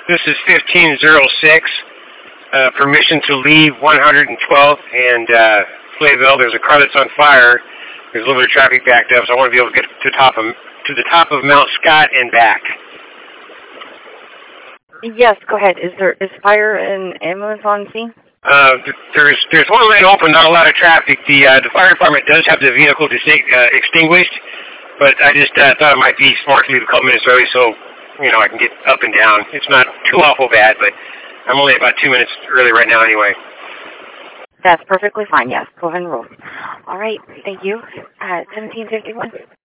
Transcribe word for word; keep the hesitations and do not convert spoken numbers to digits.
This is fifteen oh six. Uh, permission to leave one hundred twelfth and uh, Flayville. There's a car that's on fire. There's a little bit of traffic backed up, so I want to be able to get to top of to the top of Mount Scott and back. Yes, go ahead. Is there is fire and ambulance on scene? Uh, there's there's one lane open, not a lot of traffic. The uh, the fire department does have the vehicle dis- uh, extinguished, but I just uh, thought it might be smart to leave a couple minutes early so you know I can get up and down. It's not too awful bad, but I'm only about two minutes early right now anyway. That's perfectly fine, yes. Go ahead and roll. All right, thank you. Uh, seventeen fifty-one.